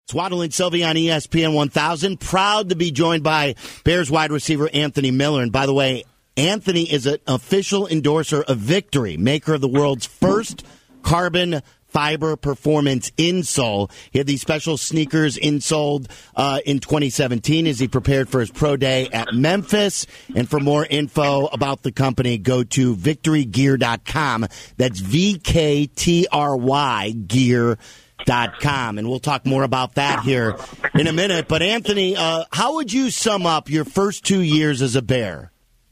Waddle and Sylvie on ESPN 1000. Proud to be joined by Bears wide receiver Anthony Miller. And by the way, Anthony is an official endorser of Victory, maker of the world's first carbon fiber performance insole. He had these special sneakers insoled in 2017 as he prepared for his pro day at Memphis. And for more info about the company, go to victorygear.com. That's VKTRY gear.com. And we'll talk more about that here in a minute. But Anthony, how would you sum up your first 2 years as a Bear?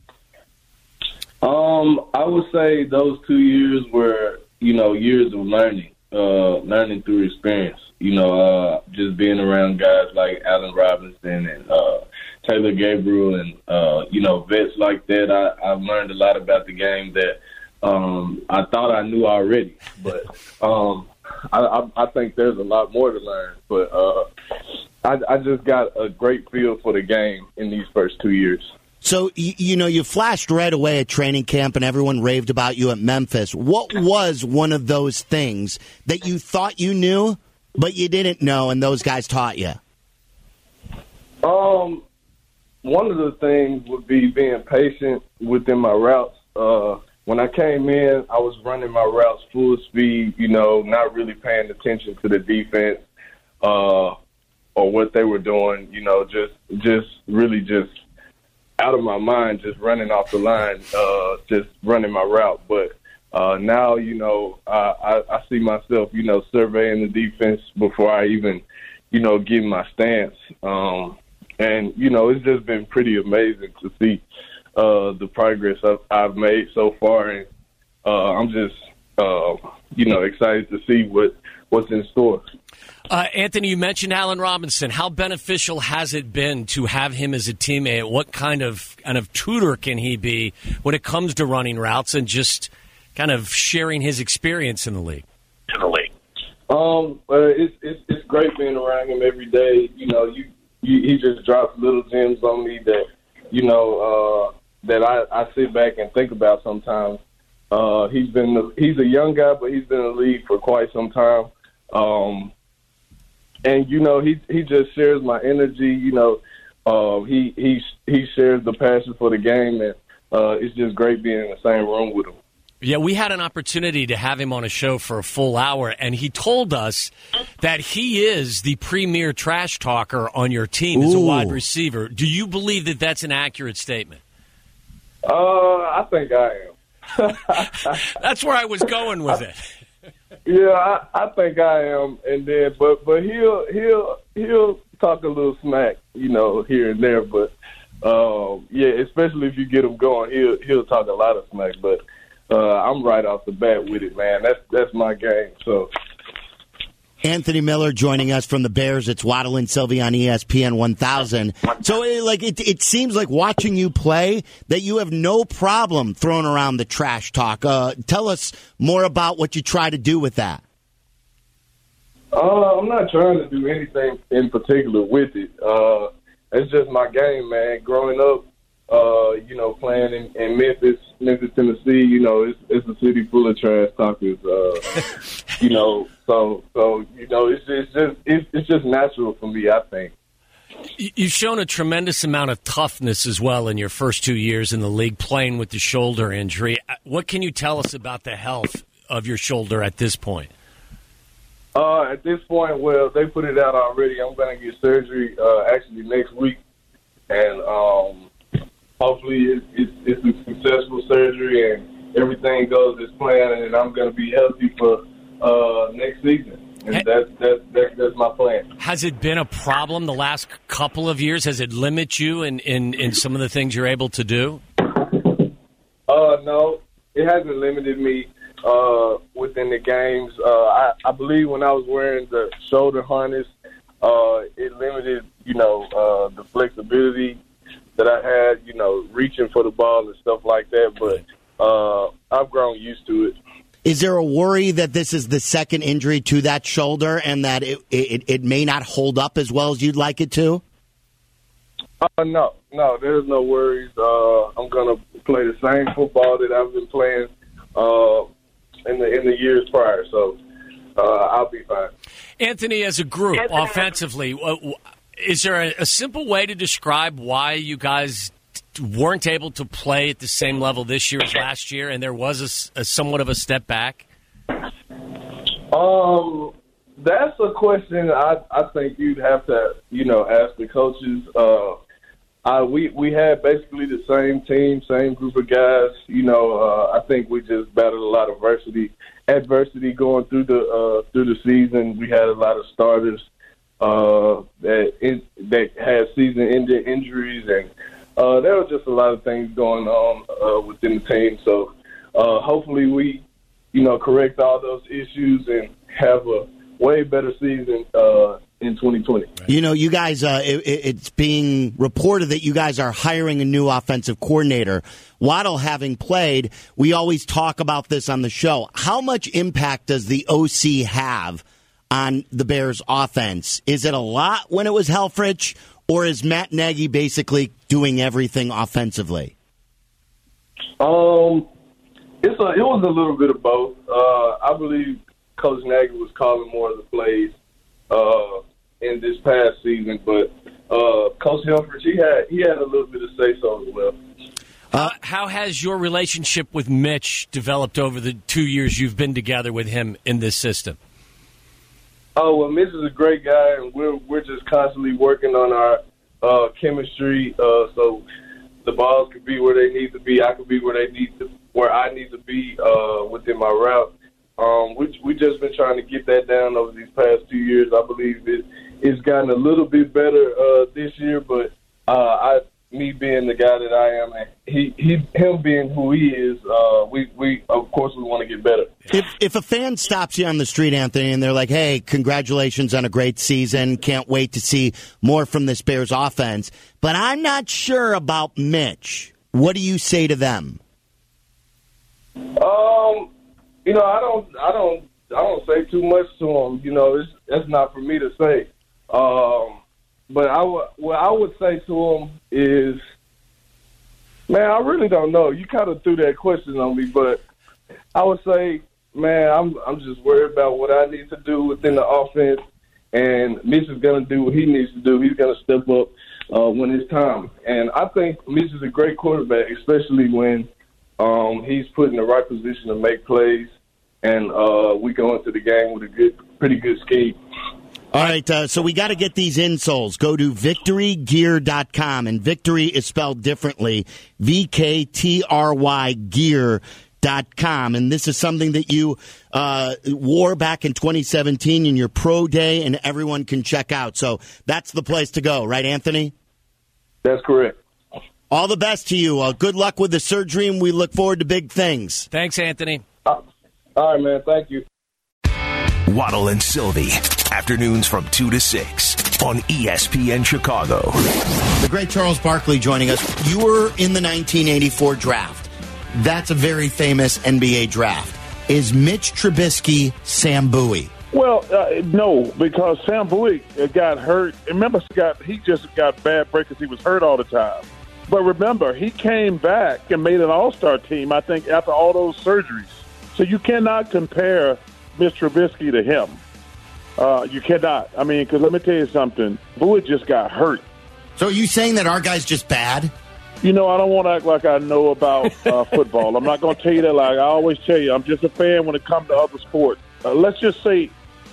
I would say those 2 years were, years of learning through experience. Just being around guys like Allen Robinson and Taylor Gabriel and, vets like that. I've learned a lot about the game that I thought I knew already. But I think there's a lot more to learn. But I just got a great feel for the game in these first 2 years. So, you flashed right away at training camp and everyone raved about you at Memphis. What was one of those things that you thought you knew, but you didn't know and those guys taught you? One of the things would be being patient within my routes. When I came in, I was running my routes full speed, not really paying attention to the defense or what they were doing, just out of my mind, just running off the line, just running my route. But now, I see myself, surveying the defense before I even, get my stance. And, it's just been pretty amazing to see the progress I've made so far. And I'm just, excited to see what's in store. Anthony, you mentioned Allen Robinson. How beneficial has it been to have him as a teammate? What kind of tutor can he be when it comes to running routes and just kind of sharing his experience in the league? It's great being around him every day. He just drops little gems on me that that I sit back and think about sometimes. He's a young guy, but he's been in the league for quite some time. And he just shares my energy. He shares the passion for the game, and it's just great being in the same room with him. Yeah, we had an opportunity to have him on a show for a full hour, and he told us that he is the premier trash talker on your team as a wide receiver. Do you believe that that's an accurate statement? I think I am. That's where I was going with it. Yeah, I think I am, and then but he'll talk a little smack, here and there. But especially if you get him going, he'll talk a lot of smack. But I'm right off the bat with it, man. That's my game. So. Anthony Miller joining us from the Bears. It's Waddle and Sylvie on ESPN 1000. So, it seems like watching you play that you have no problem throwing around the trash talk. Tell us more about what you try to do with that. I'm not trying to do anything in particular with it. It's just my game, man. Growing up, playing in Memphis, Tennessee, it's a city full of trash talkers. It's just natural for me, I think. You've shown a tremendous amount of toughness as well in your first 2 years in the league, playing with the shoulder injury. What can you tell us about the health of your shoulder at this point? At this point, well, they put it out already. I'm going to get surgery actually next week, and hopefully it's a successful surgery and everything goes as planned, and I'm going to be healthy for next season. And that's my plan. Has it been a problem the last couple of years? Has it limited you in some of the things you're able to do? No, it hasn't limited me within the games. I believe when I was wearing the shoulder harness, it limited, the flexibility that I had, reaching for the ball and stuff like that. But I've grown used to it. Is there a worry that this is the second injury to that shoulder and that it may not hold up as well as you'd like it to? No, there's no worries. I'm going to play the same football that I've been playing in the years prior. So I'll be fine. Anthony, as a group, offensively, is there a simple way to describe why you guys weren't able to play at the same level this year as last year, and there was a somewhat of a step back? That's a question I think you'd have to, ask the coaches. We had basically the same team, same group of guys. I think we just battled a lot of adversity going through the season. We had a lot of starters that had season-ending injuries, and there was just a lot of things going on within the team. So hopefully we, correct all those issues and have a way better season in 2020. You guys, it's being reported that you guys are hiring a new offensive coordinator. Waddle having played, we always talk about this on the show. How much impact does the OC have on the Bears' offense? Is it a lot when it was Helfrich, or is Matt Nagy basically doing everything offensively? It was a little bit of both. I believe Coach Nagy was calling more of the plays in this past season, but Coach Helfrich, he had a little bit of say-so as well. How has your relationship with Mitch developed over the 2 years you've been together with him in this system? Oh, well, Mitch is a great guy, and we're just constantly working on our chemistry, so the balls could be where they need to be. I could be where I need to be within my route. We just been trying to get that down over these past 2 years. I believe it's gotten a little bit better this year, but me being the guy that I am, and him being who he is, we of course we want to get better. If a fan stops you on the street, Anthony, and they're like, "Hey, congratulations on a great season! Can't wait to see more from this Bears offense," but I'm not sure about Mitch, what do you say to them? I don't say too much to him. That's not for me to say. But what I would say to him is, man, I really don't know. You kind of threw that question on me, but I would say, man, I'm just worried about what I need to do within the offense, and Mitch is going to do what he needs to do. He's going to step up when it's time. And I think Mitch is a great quarterback, especially when he's put in the right position to make plays, and we go into the game with a pretty good scheme. All right, so we got to get these insoles. Go to victorygear.com, and victory is spelled differently, VKTRY gear.com. And this is something that you wore back in 2017 in your pro day, and everyone can check out. So that's the place to go, right, Anthony? That's correct. All the best to you. Good luck with the surgery, and we look forward to big things. Thanks, Anthony. All right, man. Thank you. Waddle and Sylvie, afternoons from 2 to 6 on ESPN Chicago. The great Charles Barkley joining us. You were in the 1984 draft. That's a very famous NBA draft. Is Mitch Trubisky Sam Bowie? Well, no, because Sam Bowie got hurt. Remember, he just got bad break because he was hurt all the time. But remember, he came back and made an all-star team, I think, after all those surgeries. So you cannot compare Mr. Trubisky to him. You cannot. I mean, because let me tell you something. Bowie just got hurt. So are you saying that our guy's just bad? I don't want to act like I know about football. I'm not going to tell you that. Like I always tell you, I'm just a fan when it comes to other sports. Let's just say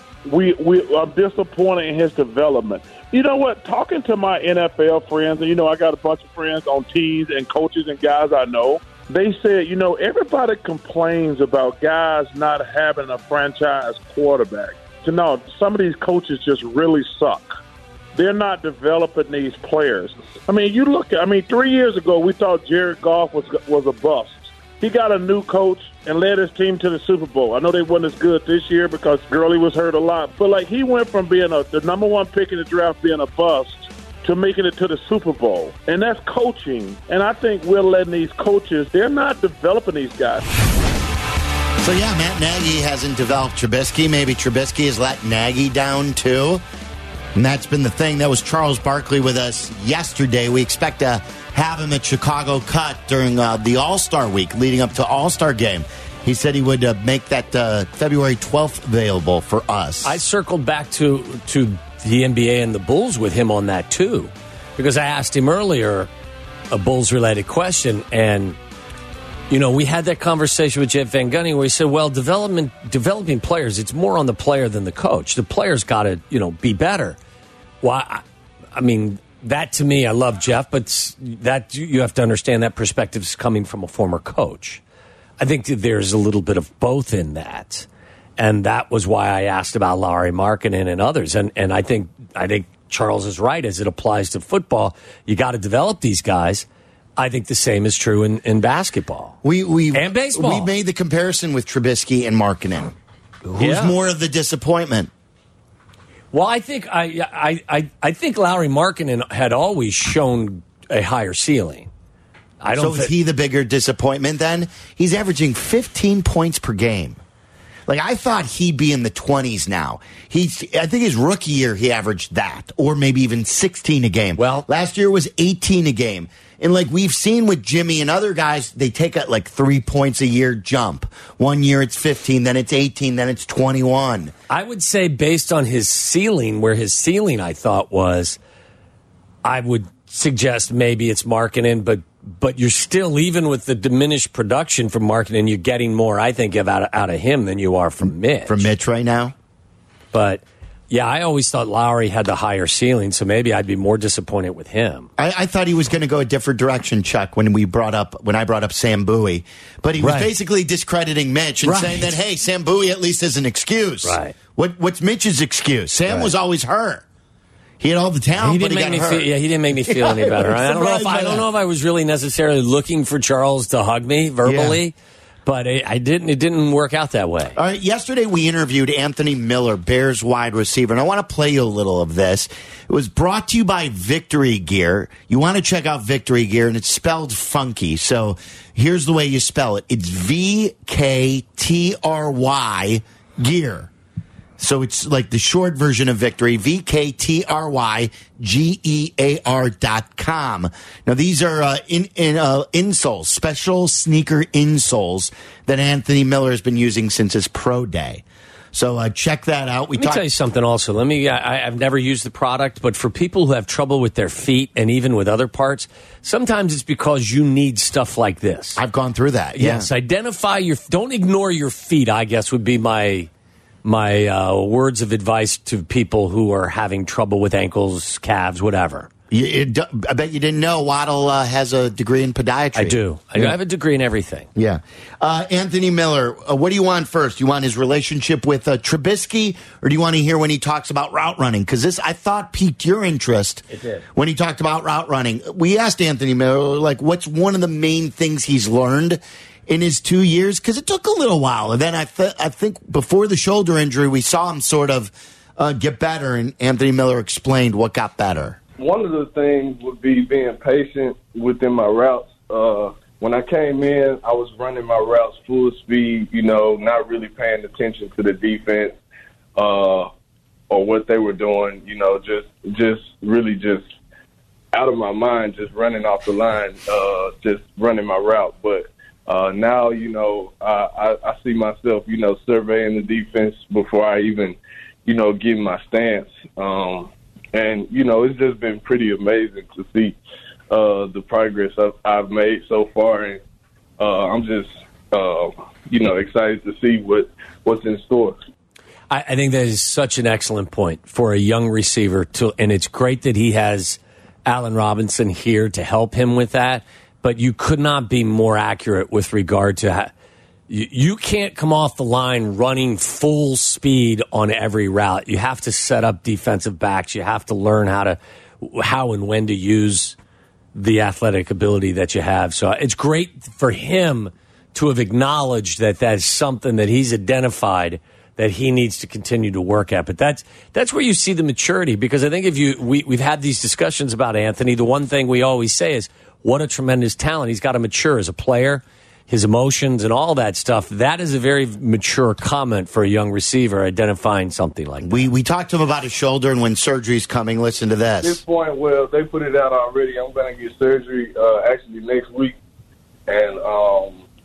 I'm disappointed in his development. You know what? Talking to my NFL friends, and I got a bunch of friends on teams and coaches and guys I know, they said, everybody complains about guys not having a franchise quarterback. So, no, some of these coaches just really suck. They're not developing these players. I mean, 3 years ago, we thought Jared Goff was a bust. He got a new coach and led his team to the Super Bowl. I know they wasn't as good this year because Gurley was hurt a lot. But, he went from being the number one pick in the draft being a bust to making it to the Super Bowl. And that's coaching. And I think we're letting these coaches, they're not developing these guys. So, yeah, Matt Nagy hasn't developed Trubisky. Maybe Trubisky has let Nagy down, too. And that's been the thing. That was Charles Barkley with us yesterday. We expect to have him at Chicago Cut during the All-Star week leading up to All-Star game. He said he would make that February 12th available for us. I circled back to the NBA and the Bulls with him on that, too, because I asked him earlier a Bulls-related question, and, we had that conversation with Jeff Van Gundy where he said, well, developing players, it's more on the player than the coach. The player's got to, be better. Well, I mean, that to me, I love Jeff, but that you have to understand that perspective is coming from a former coach. I think that there's a little bit of both in that. And that was why I asked about Lauri Markkanen and others. And I think Charles is right as it applies to football. You got to develop these guys. I think the same is true in basketball and baseball. We made the comparison with Trubisky and Markkanen. Who's more of the disappointment? Well, I think think Lauri Markkanen had always shown a higher ceiling. Is he the bigger disappointment then? He's averaging 15 points per game. Like, I thought he'd be in the 20s now. I think his rookie year he averaged that, or maybe even 16 a game. Well, last year was 18 a game. And like we've seen with Jimmy and other guys, they take a 3 points a year jump. 1 year it's 15, then it's 18, then it's 21. I would say based on his ceiling, where his ceiling I thought was, I would suggest maybe it's Markkanen, but you're still, even with the diminished production from Markkanen, you're getting more, I think, out of him than you are from Mitch. From Mitch right now? But, yeah, I always thought Lowry had the higher ceiling, so maybe I'd be more disappointed with him. I thought he was going to go a different direction, Chuck, when I brought up Sam Bowie. But he was basically discrediting Mitch and saying that, hey, Sam Bowie at least is an excuse. Right. What's Mitch's excuse? Sam was always hurt. He had all the talent, but he got hurt. He didn't make me feel any better. I don't know if I was really necessarily looking for Charles to hug me verbally, but it didn't work out that way. All right, yesterday we interviewed Anthony Miller, Bears wide receiver, and I want to play you a little of this. It was brought to you by Victory Gear. You want to check out Victory Gear, and it's spelled funky. So here's the way you spell it. It's VKTRY Gear. So it's like the short version of Victory, VKTRYGEAR.com. Now, these are insoles, special sneaker insoles that Anthony Miller has been using since his pro day. So check that out. Let me tell you something also. I've never used the product, but for people who have trouble with their feet and even with other parts, sometimes it's because you need stuff like this. I've gone through that. Yes, don't ignore your feet, I guess, would be my words of advice to people who are having trouble with ankles, calves, whatever. I bet you didn't know Waddle has a degree in podiatry. I do. I have a degree in everything. Yeah. Anthony Miller, what do you want first? You want his relationship with Trubisky, or do you want to hear when he talks about route running? Because this, I thought, piqued your interest. It did. When he talked about route running. We asked Anthony Miller, what's one of the main things he's learned in his 2 years, because it took a little while. And then I think before the shoulder injury, we saw him sort of get better, and Anthony Miller explained what got better. One of the things would be being patient within my routes. When I came in, I was running my routes full speed, not really paying attention to the defense or what they were doing, just really out of my mind, just running off the line, just running my route. But now, I see myself, surveying the defense before I even, get in my stance. And, it's just been pretty amazing to see the progress I've made so far. And I'm just, excited to see what's in store. I think that is such an excellent point for a young receiver, and it's great that he has Allen Robinson here to help him with that. But you could not be more accurate with regard to you can't come off the line running full speed on every route. You have to set up defensive backs. You have to learn how and when to use the athletic ability that you have. So it's great for him to have acknowledged that that's something that he's identified that he needs to continue to work at. But that's where you see the maturity, because I think we've had these discussions about Anthony. The one thing we always say is, what a tremendous talent. He's got to mature as a player, his emotions and all that stuff. That is a very mature comment for a young receiver identifying something like that. We talked to him about his shoulder and when surgery's coming. Listen to this. At this point, well, they put it out already. I'm going to get surgery actually next week. And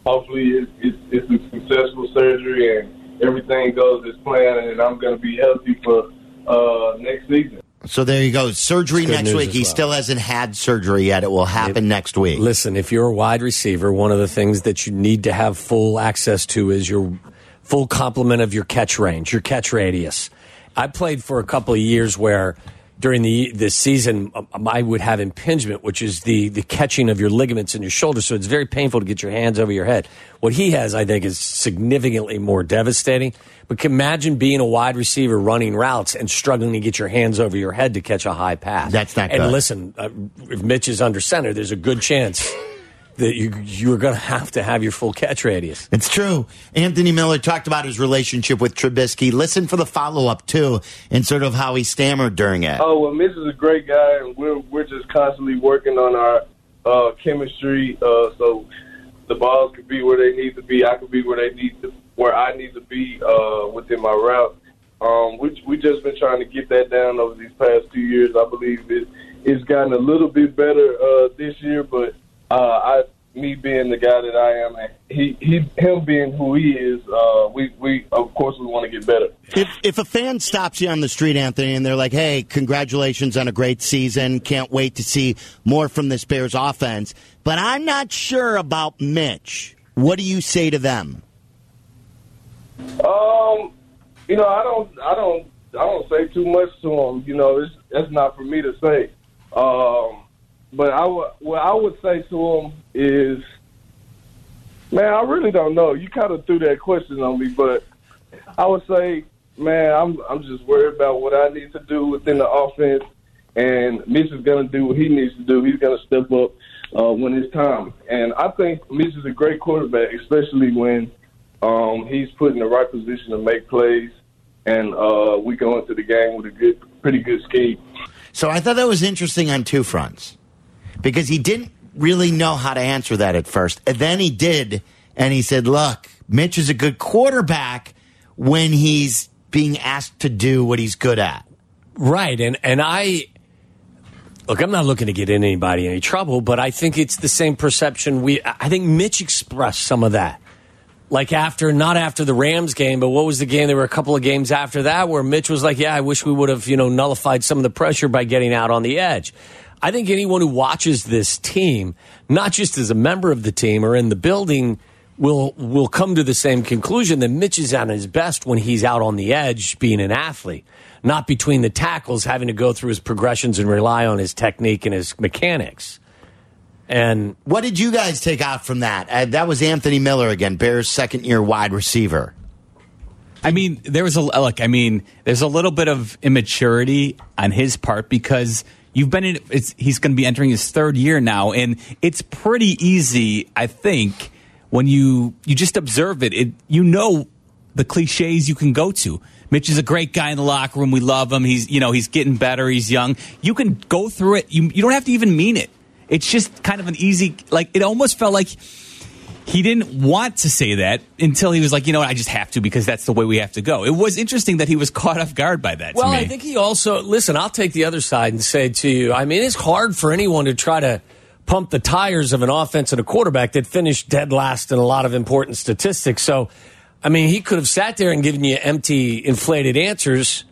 hopefully it's a successful surgery and everything goes as planned, and I'm going to be healthy for next season. So there you go. Surgery next week. He still hasn't had surgery yet. It will happen next week. Listen, if you're a wide receiver, one of the things that you need to have full access to is your full complement of your catch range, your catch radius. I played for a couple of years where during the season I would have impingement, which is the catching of your ligaments in your shoulder. So it's very painful to get your hands over your head. What he has, I think, is significantly more devastating. But imagine being a wide receiver running routes and struggling to get your hands over your head to catch a high pass. That's not good. And listen, if Mitch is under center, there's a good chance that you're going to have your full catch radius. It's true. Anthony Miller talked about his relationship with Trubisky. Listen for the follow-up, too, and sort of how he stammered during it. Oh, well, Mitch is a great guy, and we're just constantly working on our chemistry so the balls could be where they need to be. I could be where I need to be within my route. We just been trying to get that down over these past 2 years. I believe it's gotten a little bit better this year, but me being the guy that I am, and him being who he is, we of course we want to get better. If a fan stops you on the street, Anthony, and they're like, "Hey, congratulations on a great season. Can't wait to see more from this Bears offense, but I'm not sure about Mitch," what do you say to them? I don't say too much to him. That's not for me to say. But what I would say to him is, man, I really don't know. You kind of threw that question on me, but I would say, man, I'm just worried about what I need to do within the offense, and Mitch is going to do what he needs to do. He's going to step up when it's time. And I think Mitch is a great quarterback, especially when he's put in the right position to make plays, and we go into the game with a pretty good scheme. So I thought that was interesting on two fronts, because he didn't really know how to answer that at first. And then he did, and he said, look, Mitch is a good quarterback when he's being asked to do what he's good at. Right, and I'm not looking to get in anybody any trouble, but I think it's the same perception. I think Mitch expressed some of that. Like not after the Rams game, but what was the game? There were a couple of games after that where Mitch was like, yeah, I wish we would have, nullified some of the pressure by getting out on the edge. I think anyone who watches this team, not just as a member of the team or in the building, will come to the same conclusion that Mitch is at his best when he's out on the edge being an athlete, not between the tackles having to go through his progressions and rely on his technique and his mechanics. And what did you guys take out from that? That was Anthony Miller again, Bears' second-year wide receiver. I mean, there's a little bit of immaturity on his part because he's going to be entering his third year now, and it's pretty easy, I think, when you just observe it. The cliches you can go to. Mitch is a great guy in the locker room. We love him. He's getting better. He's young. You can go through it. You don't have to even mean it. It's just kind of an easy, it almost felt like he didn't want to say that until he was like, I just have to because that's the way we have to go. It was interesting that he was caught off guard by that. Well, to me. I think he also, listen, I'll take the other side and say to you, it's hard for anyone to try to pump the tires of an offense and a quarterback that finished dead last in a lot of important statistics. So, he could have sat there and given you empty, inflated answers.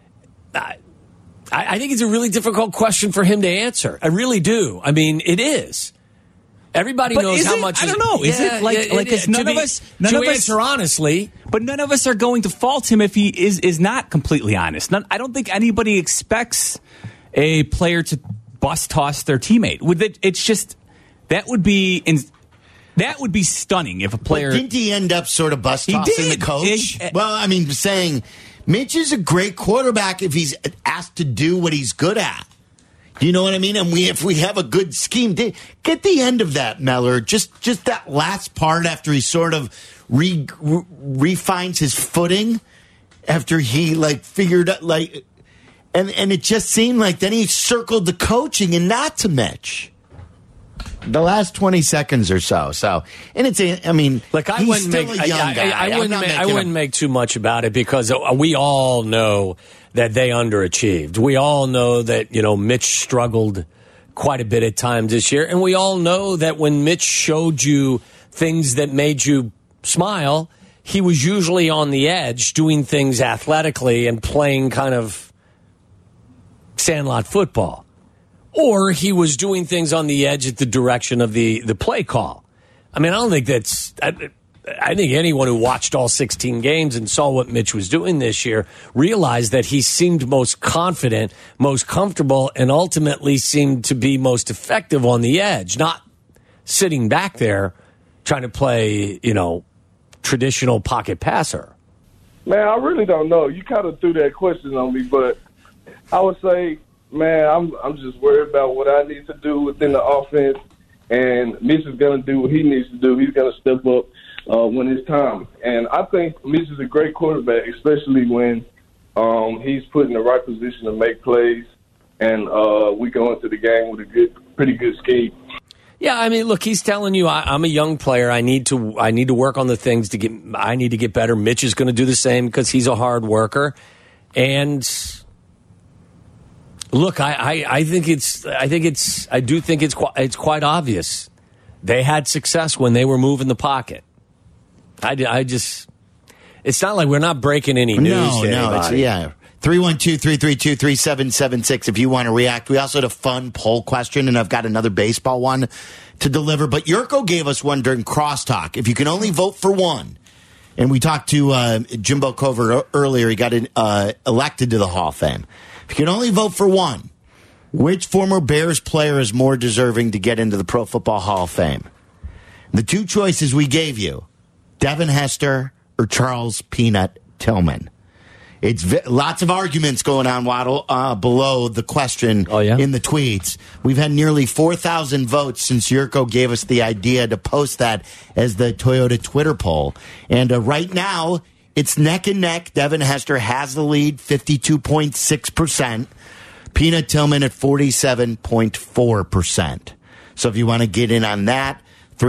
I think it's a really difficult question for him to answer. I really do. It is. Everybody knows how much. I don't know. Is it because none of us answer honestly, but none of us are going to fault him if he is not completely honest. I don't think anybody expects a player to bus toss their teammate. It's just that would be stunning if a player. But didn't he end up sort of bus tossing the coach? Saying Mitch is a great quarterback if he's asked to do what he's good at. You know what I mean? And if we have a good scheme, get the end of that, Miller. Just that last part after he sort of refines his footing after he figured out and it just seemed like then he circled the coaching and not to Mitch. The last 20 seconds or so. And it's, I he's still a young guy. I wouldn't make too much about it because we all know that they underachieved. We all know that, Mitch struggled quite a bit at times this year. And we all know that when Mitch showed you things that made you smile, he was usually on the edge doing things athletically and playing kind of sandlot football. Or he was doing things on the edge at the direction of the play call. I mean, I don't think that's... I think anyone who watched all 16 games and saw what Mitch was doing this year realized that he seemed most confident, most comfortable, and ultimately seemed to be most effective on the edge, not sitting back there trying to play, traditional pocket passer. Man, I really don't know. You kind of threw that question on me, but I would say, man, I'm just worried about what I need to do within the offense, and Mitch is going to do what he needs to do. He's going to step up when it's time. And I think Mitch is a great quarterback, especially when he's put in the right position to make plays, and we go into the game with a pretty good scheme. Yeah, I mean, look, he's telling you, I'm a young player. I need to work on the things I need to get better. Mitch is going to do the same because he's a hard worker. And look, I do think it's quite obvious. They had success when they were moving the pocket. It's not like we're not breaking any news. No, it's, yeah. 312-332-3776 if you want to react. We also had a fun poll question, and I've got another baseball one to deliver. But Yurko gave us one during Crosstalk. If you can only vote for one, and we talked to Jimbo Covert earlier, he got elected to the Hall of Fame. If you can only vote for one, which former Bears player is more deserving to get into the Pro Football Hall of Fame? The two choices we gave you, Devin Hester or Charles Peanut Tillman. It's lots of arguments going on, Waddle, below the question in the tweets. We've had nearly 4,000 votes since Yurko gave us the idea to post that as the Toyota Twitter poll. And right now, it's neck and neck. Devin Hester has the lead, 52.6%. Peanut Tillman at 47.4%. So if you want to get in on that,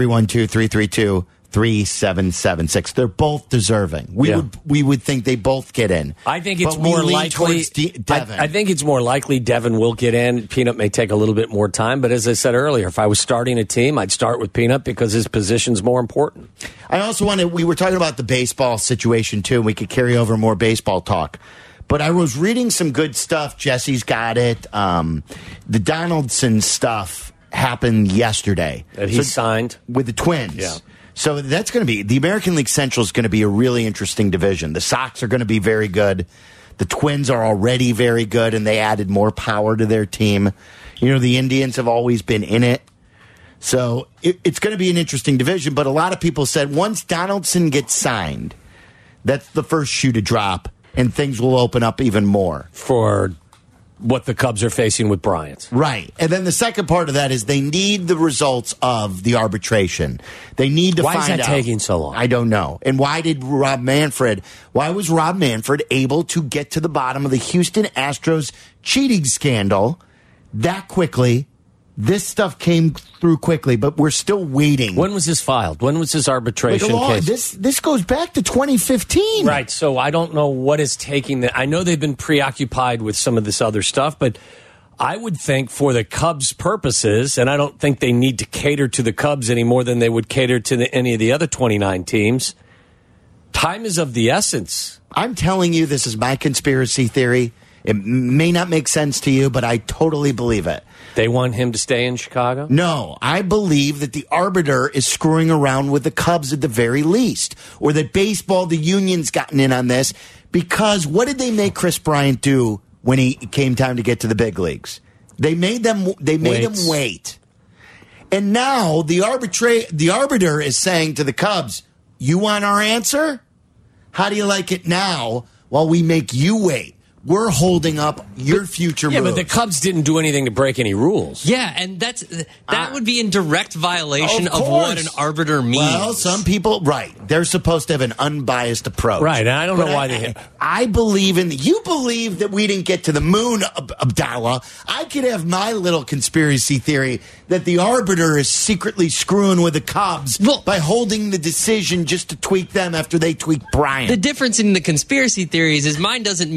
312-332-3776. They're both deserving. We would think they both get in. I think it's more likely Devin. I think it's more likely Devin will get in. Peanut may take a little bit more time, but as I said earlier, if I was starting a team, I'd start with Peanut because his position's more important. I also we were talking about the baseball situation too, and we could carry over more baseball talk. But I was reading some good stuff. Jesse's got it. The Donaldson stuff happened yesterday. That he signed? With the Twins. Yeah. So that's going to be, the American League Central is going to be a really interesting division. The Sox are going to be very good. The Twins are already very good, and they added more power to their team. The Indians have always been in it. So it's going to be an interesting division, but a lot of people said once Donaldson gets signed, that's the first shoe to drop, and things will open up even more. For what the Cubs are facing with Bryant. Right. And then the second part of that is they need the results of the arbitration. They need to find out. Why is that taking so long? I don't know. And why was Rob Manfred able to get to the bottom of the Houston Astros cheating scandal that quickly? This stuff came through quickly, but we're still waiting. When was this filed? When was this arbitration case? This goes back to 2015. Right, so I don't know what is taking that. I know they've been preoccupied with some of this other stuff, but I would think for the Cubs' purposes, and I don't think they need to cater to the Cubs any more than they would cater to any of the other 29 teams, time is of the essence. I'm telling you, this is my conspiracy theory. It may not make sense to you, but I totally believe it. They want him to stay in Chicago? No, I believe that the arbiter is screwing around with the Cubs at the very least, or that baseball, the union's gotten in on this, because what did they make Chris Bryant do when he came time to get to the big leagues? They made him wait. And now the arbiter is saying to the Cubs, you want our answer? How do you like it now while we make you wait? We're holding up your future moves. Yeah, but the Cubs didn't do anything to break any rules. Yeah, and that would be in direct violation of what an arbiter means. Well, some people, right, they're supposed to have an unbiased approach. Right, and I don't know why they... I believe you believe that we didn't get to the moon, Abdallah. I could have my little conspiracy theory that the arbiter is secretly screwing with the Cubs by holding the decision just to tweak them after they tweak Bryant. The difference in the conspiracy theories is mine doesn't mean that the arbiter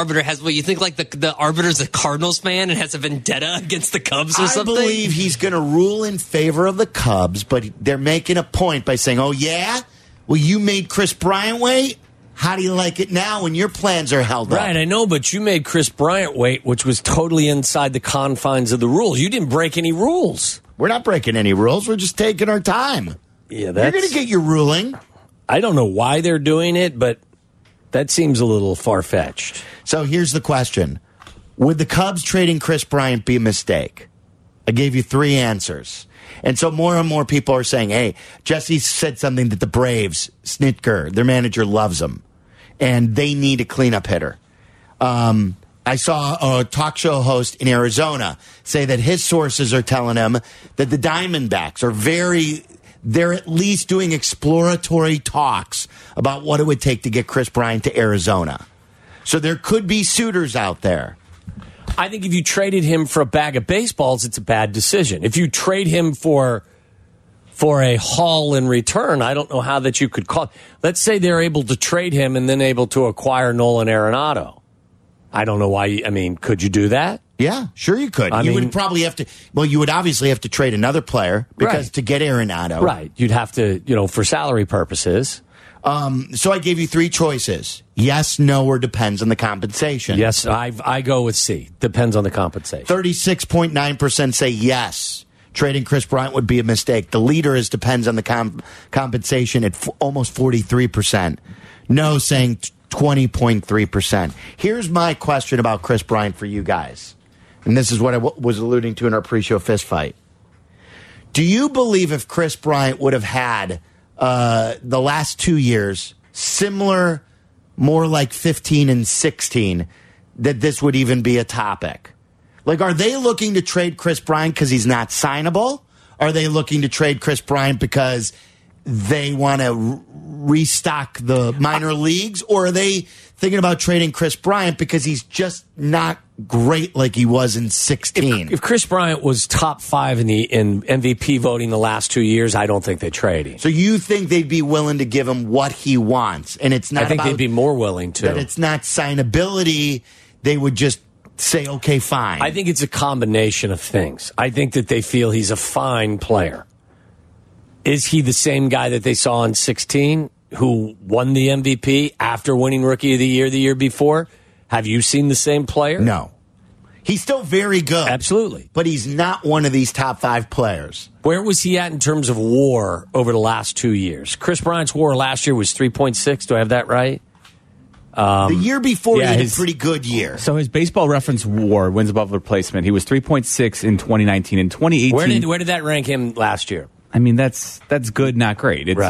arbiter has what you think like the arbiter's a Cardinals fan and has a vendetta against the Cubs or something? I believe he's going to rule in favor of the Cubs, but they're making a point by saying, oh, yeah? Well, you made Chris Bryant wait? How do you like it now when your plans are held up? Right, I know, but you made Chris Bryant wait, which was totally inside the confines of the rules. You didn't break any rules. We're not breaking any rules. We're just taking our time. Yeah, You're going to get your ruling. I don't know why they're doing it, but that seems a little far-fetched. So here's the question. Would the Cubs trading Chris Bryant be a mistake? I gave you 3 answers. And so more and more people are saying, hey, Jesse said something that the Braves, Snitker, their manager, loves him. And they need a cleanup hitter. I saw a talk show host in Arizona say that his sources are telling him that the Diamondbacks are they're at least doing exploratory talks about what it would take to get Chris Bryant to Arizona. So there could be suitors out there. I think if you traded him for a bag of baseballs, it's a bad decision. If you trade him for a haul in return, I don't know how that you could call. Let's say they're able to trade him and then able to acquire Nolan Arenado. I don't know why. Could you do that? Yeah, sure you could. You would probably have to. Well, you would obviously have to trade another player because to get Arenado, right? You'd have to, for salary purposes. So I gave you 3 choices: yes, no, or depends on the compensation. Yes, I go with C. Depends on the compensation. 36.9% say yes. Trading Chris Bryant would be a mistake. The leader is depends on the compensation at almost 43%. No, saying 20.3%. Here's my question about Chris Bryant for you guys. And this is what I was alluding to in our pre-show fist fight. Do you believe if Chris Bryant would have had the last 2 years similar, more like 15 and 16, that this would even be a topic? Like, are they looking to trade Chris Bryant because he's not signable? Are they looking to trade Chris Bryant because they want to restock the minor leagues? Or are they thinking about trading Chris Bryant because he's just not great like he was in 16? If Chris Bryant was top 5 in MVP voting the last 2 years, I don't think they'd trade him. So you think they'd be willing to give him what he wants? And it's not. I think they'd be more willing to. That it's not signability. They would just say, okay, fine. I think it's a combination of things. I think that they feel he's a fine player. Is he the same guy that they saw in 16 who won the MVP after winning Rookie of the Year before? Have you seen the same player? No. He's still very good. Absolutely. But he's not one of these top 5 players. Where was he at in terms of WAR over the last 2 years? Chris Bryant's WAR last year was 3.6. Do I have that right? The year before, he had a pretty good year. So his Baseball Reference WAR, wins above replacement, he was 3.6 in 2019. In 2018, where did that rank him last year? I mean, that's good, not great. It's, right.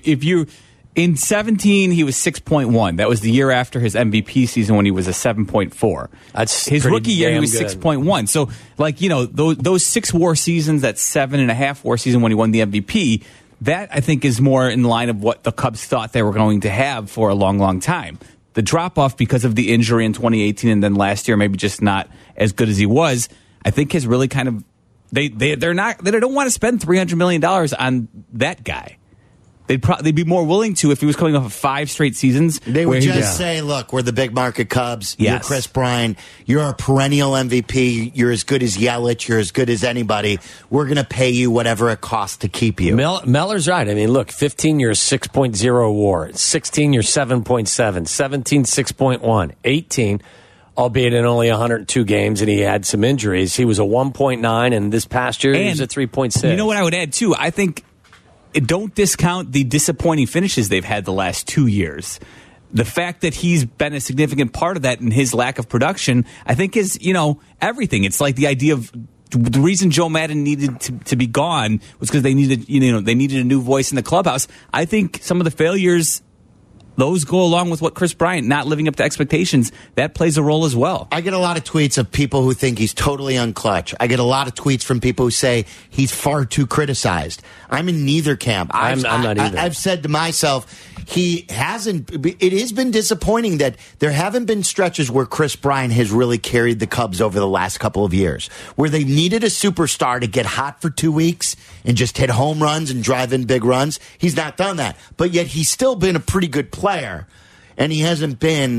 In 17, he was 6.1. That was the year after his MVP season when he was a 7.4. That's his rookie year. He was good. 6.1. So, those 6 WAR seasons, that 7.5 WAR season when he won the MVP, that I think is more in line of what the Cubs thought they were going to have for a long, long time. The drop off because of the injury in 2018 and then last year, maybe just not as good as he was, I think has really kind of they don't want to spend $300 million on that guy. They'd be more willing to if he was coming off of 5 straight seasons. They would just say, look, we're the big market Cubs. Yes. You're Chris Bryant. You're a perennial MVP. You're as good as Yelich. You're as good as anybody. We're going to pay you whatever it costs to keep you. Meller's right. I mean, look, 15 you're 6.0 WAR. 16 you're 7.7. 17 6.1. 18, albeit in only 102 games, and he had some injuries. He was a 1.9, and this past year he was a 3.6. You know what I would add, too? I think don't discount the disappointing finishes they've had the last 2 years. The fact that he's been a significant part of that and his lack of production, I think is, everything. It's like the idea of the reason Joe Madden needed to be gone was because they needed a new voice in the clubhouse. I think some of the failures, those go along with what Chris Bryant not living up to expectations. That plays a role as well. I get a lot of tweets of people who think he's totally unclutch. I get a lot of tweets from people who say he's far too criticized. I'm in neither camp. I'm not either. I've said to myself, he hasn't. It has been disappointing that there haven't been stretches where Chris Bryant has really carried the Cubs over the last couple of years, where they needed a superstar to get hot for 2 weeks and just hit home runs and drive in big runs. He's not done that, but yet he's still been a pretty good player, and he hasn't been,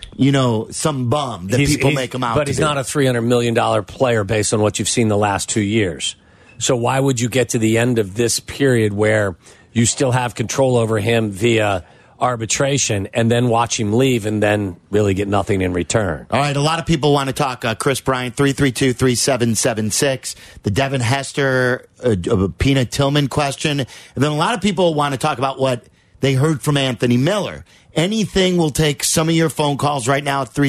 some bum that people make him out But to he's be. not a $300 million player based on what you've seen the last 2 years. So why would you get to the end of this period where you still have control over him via arbitration and then watch him leave and then really get nothing in return? All right, a lot of people want to talk Chris Bryant, 332-3776, the Devin Hester, Pina Tillman question. And then a lot of people want to talk about what they heard from Anthony Miller. Anything will take some of your phone calls right now at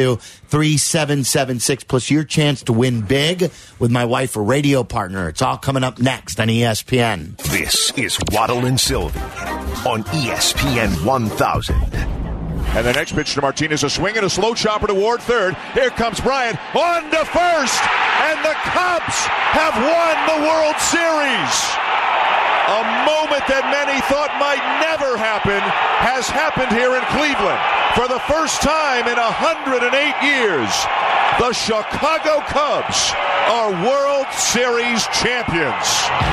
332-3776, plus your chance to win big with my wife, a radio partner. It's all coming up next on ESPN. This is Waddle and Sylvie on ESPN 1000. And the next pitch to Martinez, a swing and a slow chopper toward third. Here comes Bryant on to first, and the Cubs have won the World Series. A moment that many thought might never happen has happened here in Cleveland. For the first time in 108 years, the Chicago Cubs are World Series champions.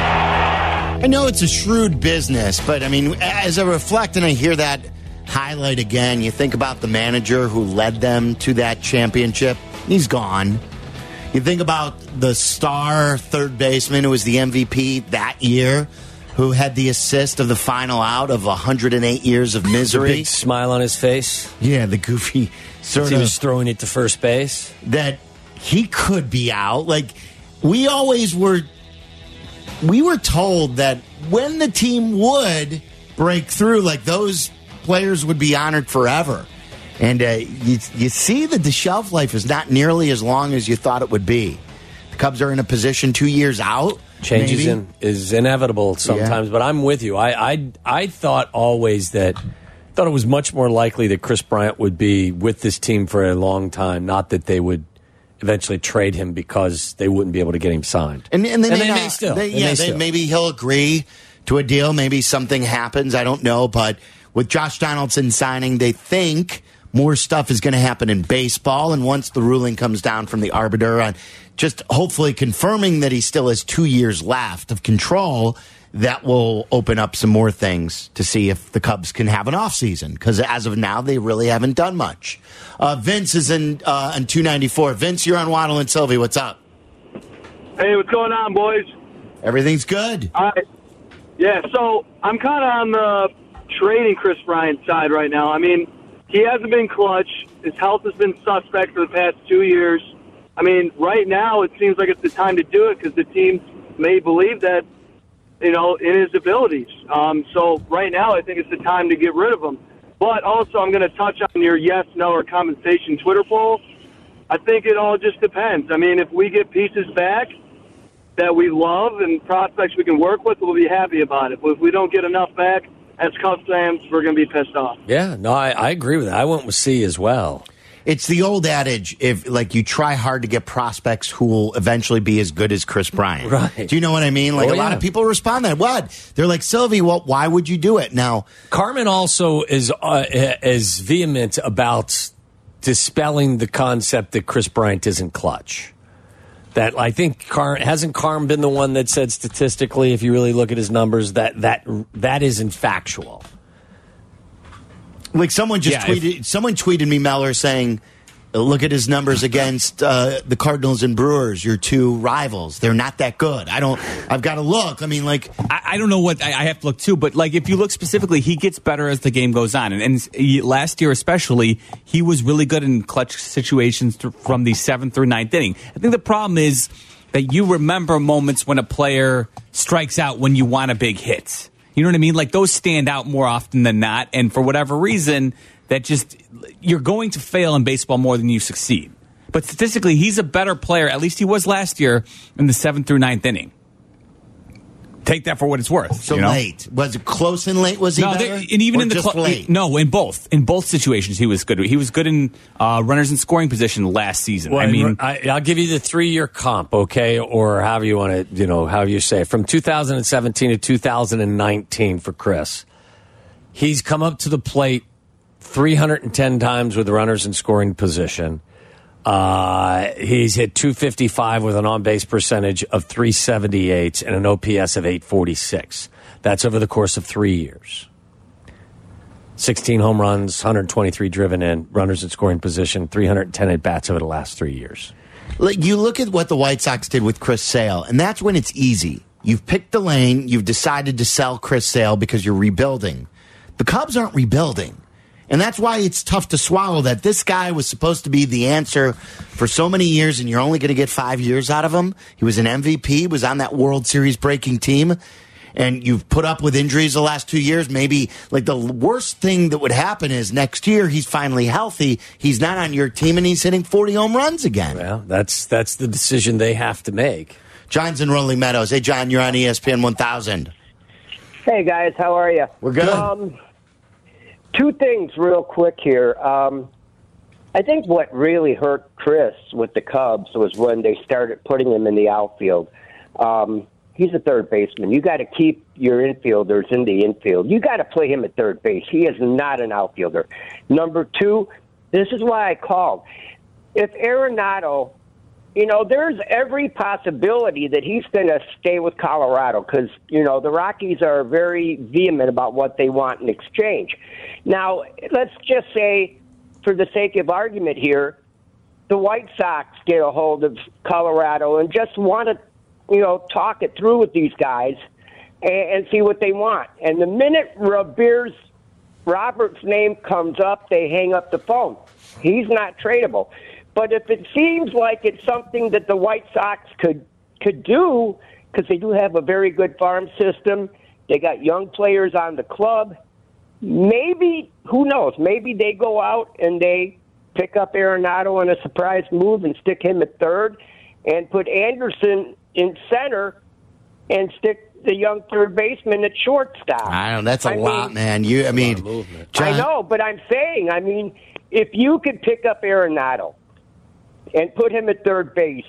I know it's a shrewd business, but I mean, as I reflect and I hear that highlight again, you think about the manager who led them to that championship. He's gone. You think about the star third baseman who was the MVP that year, who had the assist of the final out of 108 years of misery. The big smile on his face. Yeah, the goofy sort he of. was throwing it to first base. That he could be out. Like, we always were. We were told that when the team would break through, like, those players would be honored forever. And you see that the shelf life is not nearly as long as you thought it would be. The Cubs are in a position 2 years out. Changes is inevitable sometimes, but I'm with you. I thought always it was much more likely that Chris Bryant would be with this team for a long time, not that they would eventually trade him because they wouldn't be able to get him signed. And they may still. Maybe he'll agree to a deal. Maybe something happens. I don't know. But with Josh Donaldson signing, they think more stuff is going to happen in baseball. And once the ruling comes down from the arbiter on just hopefully confirming that he still has 2 years left of control, that will open up some more things to see if the Cubs can have an offseason. Because as of now, they really haven't done much. Vince is on 294. Vince, you're on Waddle and Sylvie. What's up? Hey, what's going on, boys? Everything's good. All right. Yeah, so I'm kind of on the trading Chris Bryant side right now. I mean, he hasn't been clutch. His health has been suspect for the past 2 years. I mean, right now it seems like it's the time to do it because the team may believe that, in his abilities. So right now I think it's the time to get rid of him. But also I'm going to touch on your yes, no, or compensation Twitter poll. I think it all just depends. I mean, if we get pieces back that we love and prospects we can work with, we'll be happy about it. But if we don't get enough back, as Cubs fans, we're going to be pissed off. Yeah, no, I agree with that. I went with C as well. It's the old adage, if you try hard to get prospects who will eventually be as good as Chris Bryant. Right. Do you know what I mean? Like, a lot of people respond to that. What? They're like, Sylvie, well, why would you do it? Now, Carmen also is vehement about dispelling the concept that Chris Bryant isn't clutch. That I think hasn't Carm been the one that said statistically, if you really look at his numbers, that isn't factual. Like someone tweeted me, Meller, saying, look at his numbers against the Cardinals and Brewers, your two rivals. They're not that good. I've got to look. I mean, like, I don't know what I have to look too, but like if you look specifically, he gets better as the game goes on. And last year especially, he was really good in clutch situations from the 7th through 9th inning. I think the problem is that you remember moments when a player strikes out when you want a big hit. You know what I mean? Like those stand out more often than not. And for whatever reason, you're going to fail in baseball more than you succeed. But statistically, he's a better player, at least he was last year, in the 7th through 9th inning. Take that for what it's worth. So late. Was it close and late? Was he better? And even or in the just late? No, in both. In both situations, he was good. He was good in runners in scoring position last season. Well, I'll give you the 3-year comp, okay, or however you want to, however you say it. From 2017 to 2019 for Chris, he's come up to the plate 310 times with runners in scoring position. He's hit 255 with an on-base percentage of 378 and an OPS of 846. That's over the course of 3 years. 16 home runs, 123 driven in, runners in scoring position, 310 at-bats over the last 3 years. You look at what the White Sox did with Chris Sale, and that's when it's easy. You've picked the lane. You've decided to sell Chris Sale because you're rebuilding. The Cubs aren't rebuilding. And that's why it's tough to swallow that this guy was supposed to be the answer for so many years, and you're only going to get 5 years out of him. He was an MVP, was on that World Series breaking team, and you've put up with injuries the last 2 years. Maybe like the worst thing that would happen is next year he's finally healthy. He's not on your team, and he's hitting 40 home runs again. Well, that's the decision they have to make. John's in Rolling Meadows. Hey, John, you're on ESPN 1000. Hey, guys, how are you? We're good. Two things real quick here. I think what really hurt Chris with the Cubs was when they started putting him in the outfield. He's a third baseman. You got to keep your infielders in the infield. You got to play him at third base. He is not an outfielder. Number two, this is why I called. If Arenado, there's every possibility that he's going to stay with Colorado because, the Rockies are very vehement about what they want in exchange. Now, let's just say, for the sake of argument here, the White Sox get a hold of Colorado and just want to, talk it through with these guys and see what they want. And the minute Robert's name comes up, they hang up the phone. He's not tradable. But if it seems like it's something that the White Sox could do, because they do have a very good farm system, they got young players on the club, maybe, who knows, maybe they go out and they pick up Arenado in a surprise move and stick him at third and put Anderson in center and stick the young third baseman at shortstop. I don't know. That's a lot, man. John, I know, but I'm saying, if you could pick up Arenado and put him at third base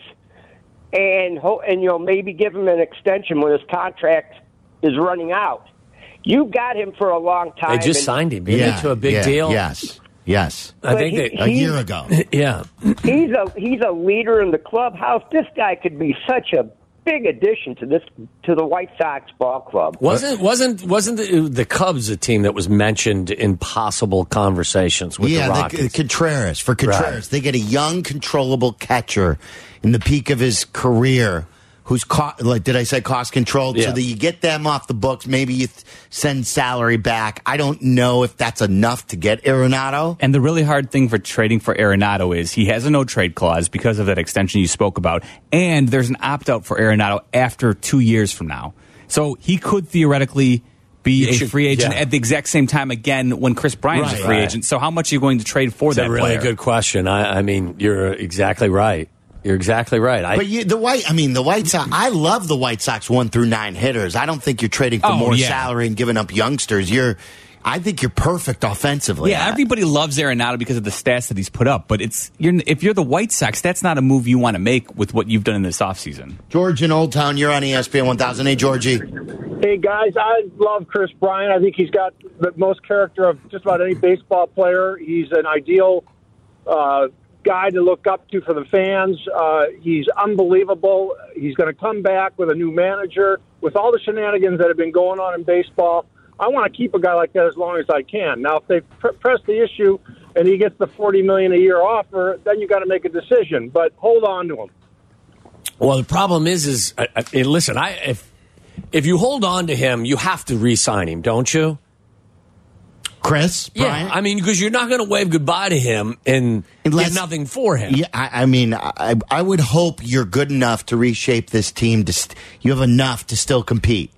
and maybe give him an extension when his contract is running out, you got him for a long time. They just signed him, to a big deal. Yes. I think a year ago. Yeah. He's a leader in the clubhouse. This guy could be such a big addition to the White Sox ball club. Wasn't the Cubs a team that was mentioned in possible conversations with the Rockies? Contreras. For Contreras, right. They get a young, controllable catcher in the peak of his career who's cost controlled, so that you get them off the books. Maybe you send salary back. I don't know if that's enough to get Arenado. And the really hard thing for trading for Arenado is he has a no-trade clause because of that extension you spoke about, and there's an opt-out for Arenado after 2 years from now. So he could theoretically be a free agent at the exact same time again when Chris Bryant is a free agent. So how much are you going to trade for that player? That's a really good question. I mean, you're exactly right. You're exactly right. But the White Sox, I love the White Sox 1 through 9 hitters. I don't think you're trading for more salary and giving up youngsters. I think you're perfect offensively. Yeah, everybody loves Arenado because of the stats that he's put up. But if you're the White Sox, that's not a move you want to make with what you've done in this offseason. George in Old Town, you're on ESPN 1000. Hey, Georgie. Hey, guys, I love Chris Bryant. I think he's got the most character of just about any baseball player. He's an ideal guy to look up to for the fans. He's unbelievable. He's going to come back with a new manager. With all the shenanigans that have been going on in baseball, I want to keep a guy like that as long as I can. Now, if they press the issue and he gets the $40 million a year offer, then you got to make a decision. But hold on to him. Well, the problem is listen, if you hold on to him, you have to re-sign him, don't you? Chris Bryant? Yeah, I mean, because you're not going to wave goodbye to him and get nothing for him. Yeah, I would hope you're good enough to reshape this team. You have enough to still compete.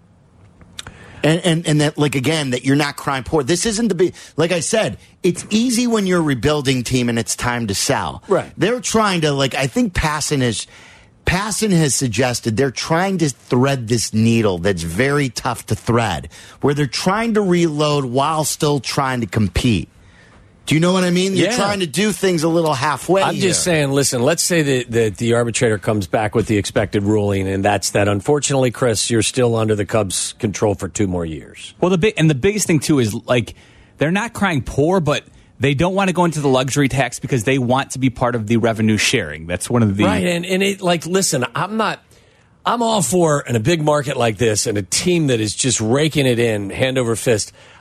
And that, that you're not crying poor. This isn't like I said, it's easy when you're a rebuilding team and it's time to sell. Right. They're trying to, I think Passan has suggested they're trying to thread this needle that's very tough to thread, where they're trying to reload while still trying to compete. Do you know what I mean? You're trying to do things a little halfway. I'm just saying, listen, let's say that the arbitrator comes back with the expected ruling, and that's that. Unfortunately, Chris, you're still under the Cubs' control for 2 more years. Well, the biggest thing, too, is, they're not crying poor, but they don't want to go into the luxury tax because they want to be part of the revenue sharing. That's one of the... Right, and it, listen, I'm all for, in a big market like this, and a team that is just raking it in, hand over fist,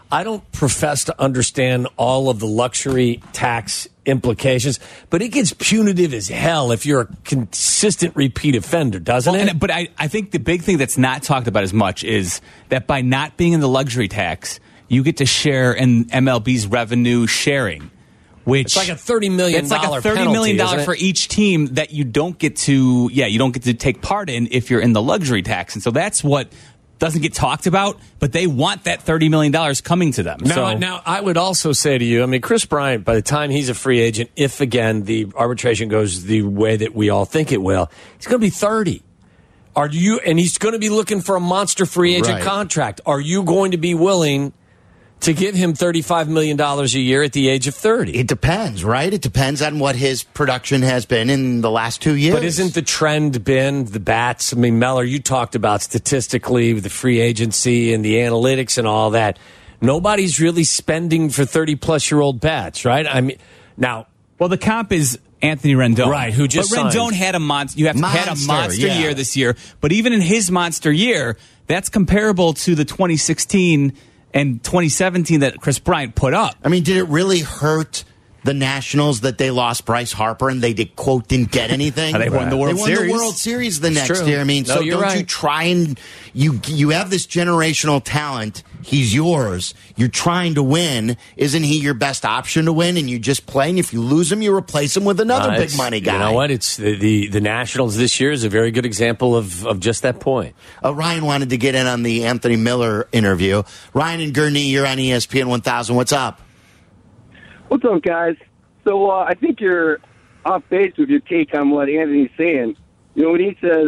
I don't profess to understand all of the luxury tax implications, but it gets punitive as hell if you're a consistent repeat offender, doesn't it? But I think the big thing that's not talked about as much is that by not being in the luxury tax, you get to share in MLB's revenue sharing. Which it's like a $30 million it's like a $30 million penalty, for each team that you don't get to take part in if you're in the luxury tax. And so that's what doesn't get talked about, but they want that $30 million coming to them. Now, I would also say to you, I mean, Chris Bryant, by the time he's a free agent, if, again, the arbitration goes the way that we all think it will, he's going to be 30. And he's going to be looking for a monster free agent contract. Are you going to be willing to give him $35 million a year at the age of 30? It depends, right? It depends on what his production has been in the last 2 years. But isn't the trend been the bats? I mean, Meller, you talked about statistically the free agency and the analytics and all that. Nobody's really spending for 30-plus-year-old bats, right? I mean, now... Well, the comp is Anthony Rendon. Right, who just But Rendon signed. had a monster year this year. But even in his monster year, that's comparable to the 2016 and 2017 that Chris Bryant put up. I mean, did it really hurt the Nationals that they lost Bryce Harper and they didn't get anything? They won the World Series. They won the World Series the next true. year. I mean, No, so you're don't right. you try and you have this generational talent. He's yours. You're trying to win. Isn't he your best option to win? And you just play. And if you lose him, you replace him with another big money guy. You know what? It's the Nationals this year is a very good example of just that point. Ryan wanted to get in on the Anthony Miller interview. Ryan and Gurney, you're on ESPN 1000. What's up? What's up, guys? So I think you're off base with your take on what Anthony's saying. You know, when he says,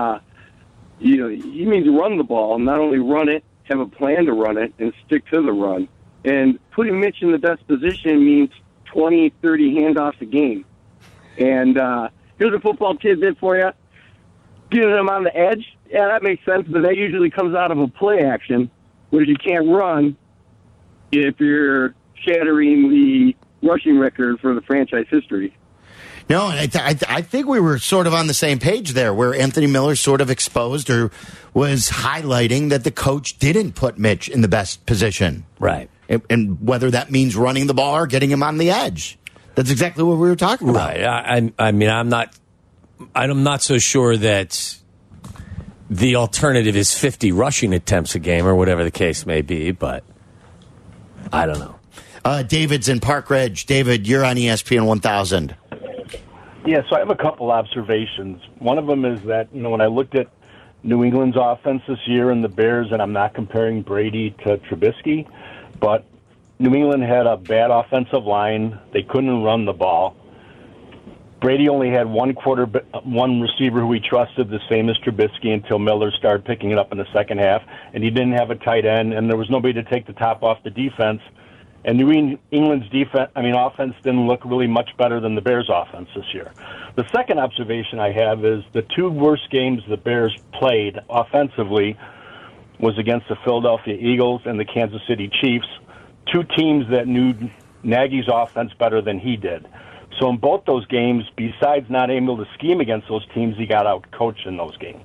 he means run the ball, not only run it, have a plan to run it, and stick to the run. And putting Mitch in the best position means 20, 30 handoffs a game. And here's a football tidbit for you. Getting them on the edge, yeah, that makes sense, but that usually comes out of a play action, whereas you can't run if you're shattering the rushing record for the franchise history. No, I think we were sort of on the same page there, where Anthony Miller sort of exposed or was highlighting that the coach didn't put Mitch in the best position. Right. And whether that means running the ball or getting him on the edge. That's exactly what we were talking about. Right. I mean, I'm not so sure that the alternative is 50 rushing attempts a game or whatever the case may be, but I don't know. David's in Park Ridge. David, you're on ESPN 1000. Yeah, so I have a couple observations. One of them is that, when I looked at New England's offense this year and the Bears, and I'm not comparing Brady to Trubisky, but New England had a bad offensive line. They couldn't run the ball. Brady only had one receiver who he trusted, the same as Trubisky, until Miller started picking it up in the second half, and he didn't have a tight end, and there was nobody to take the top off the defense. And New England's offense didn't look really much better than the Bears' offense this year. The second observation I have is the two worst games the Bears played offensively was against the Philadelphia Eagles and the Kansas City Chiefs, two teams that knew Nagy's offense better than he did. So in both those games, besides not able to scheme against those teams, he got out-coached in those games.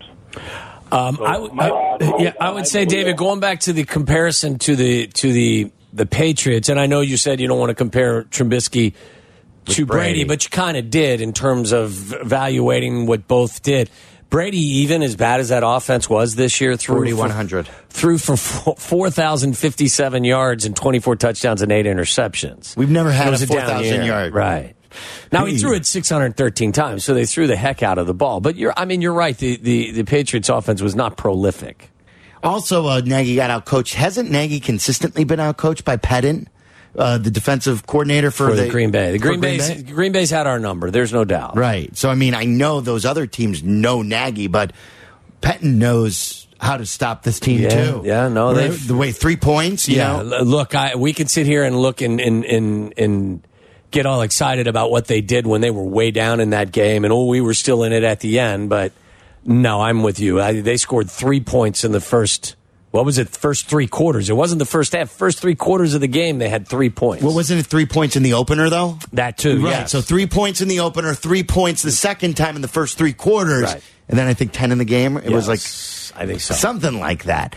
I would say, David, going back to the comparison to the Patriots, and I know you said you don't want to compare Trubisky to Brady, but you kind of did in terms of evaluating what both did. Brady, even as bad as that offense was this year, threw for 4,057 yards and 24 touchdowns and 8 interceptions. We've never had a 4,000 yard. Right. Now, he threw it 613 times, so they threw the heck out of the ball. But you're right. The Patriots offense was not prolific. Also, Nagy got out-coached. Hasn't Nagy consistently been out-coached by Pettin, the defensive coordinator for the Green Bay? Green Bay's had our number. There's no doubt. Right. So, I know those other teams know Nagy, but Pettin knows how to stop this team, too. Yeah, no. The way 3 points, you know? Look, we can sit here and look and get all excited about what they did when they were way down in that game, and we were still in it at the end, but... No, I'm with you. They scored 3 points in the first 3 quarters. It wasn't the first half. First 3 quarters of the game, they had 3 points. Well, wasn't it 3 points in the opener, though? That, too, right. Yes. So 3 points in the opener, 3 points the second time in the first 3 quarters, and then I think 10 in the game. It was like... I think so. Something like that.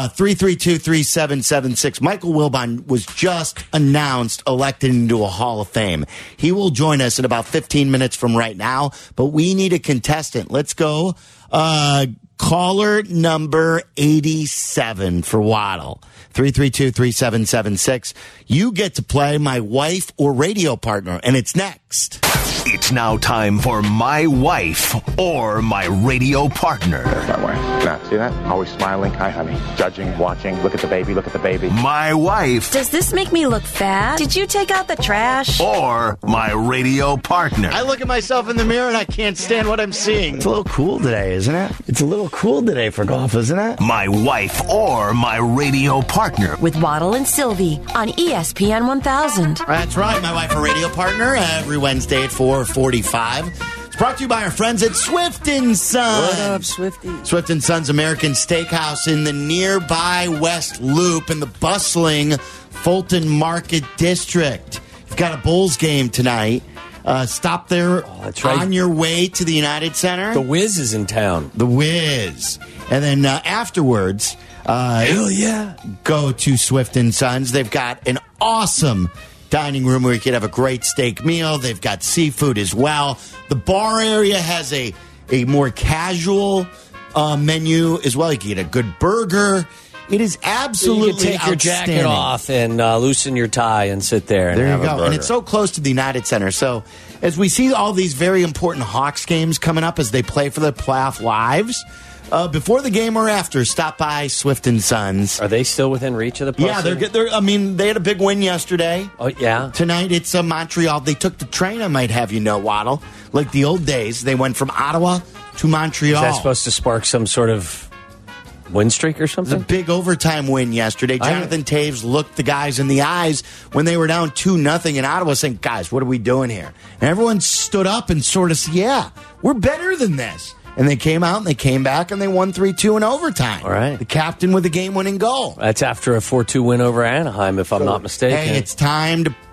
332-3776. Michael Wilbon was just announced elected into a Hall of Fame. He will join us in about 15 minutes from right now, but we need a contestant. Let's go. Caller number 87 for Waddle. 332-3776. You get to play my wife or radio partner, and it's next. It's now time for My Wife or My Radio Partner. That's my wife. Now, see that? Always smiling. Hi, honey. Judging, watching. Look at the baby. Look at the baby. My Wife Does this make me look fat? Did you take out the trash? or My Radio Partner. I look at myself in the mirror and I can't stand what I'm seeing. It's a little cool today, isn't it? It's a little cool today for golf, isn't it? My Wife or My Radio Partner. With Waddle and Sylvie on ESPN 1000. That's right, my wife or radio partner, every Wednesday at 4:45. It's brought to you by our friends at Swift & Son. What up, Swifty? Swift & Son's American Steakhouse in the nearby West Loop in the bustling Fulton Market District. You've got a Bulls game tonight. Stop there that's right. on your way to the United Center. The Wiz is in town. The Wiz. And then afterwards, hell yeah, go to Swift & Sons. They've got an awesome dining room where you can have a great steak meal. They've got seafood as well. The bar area has a more casual menu as well. You can get a good burger. It is absolutely you can take your jacket off and loosen your tie and sit there and there have you a go. burger. And it's so close to the United Center. So as we see all these very important Hawks games coming up as they play for their playoff lives, before the game or after, stop by Swift & Sons. Are they still within reach of the postseason? Yeah, they're. I mean, they had a big win yesterday. Oh, yeah. Tonight it's Montreal. They took the train, I might have you know, Waddle. Like the old days, they went from Ottawa to Montreal. Is that supposed to spark some sort of win streak or It was something? a big overtime win yesterday. Jonathan Taves looked the guys in the eyes when they were down 2-0 in Ottawa saying, guys, what are we doing here? And everyone stood up and sort of said, yeah, we're better than this. And they came out and they came back and they won 3-2 in overtime. All right. The captain with the game-winning goal. That's after a 4-2 win over Anaheim, if I'm not mistaken. Hey, it's time to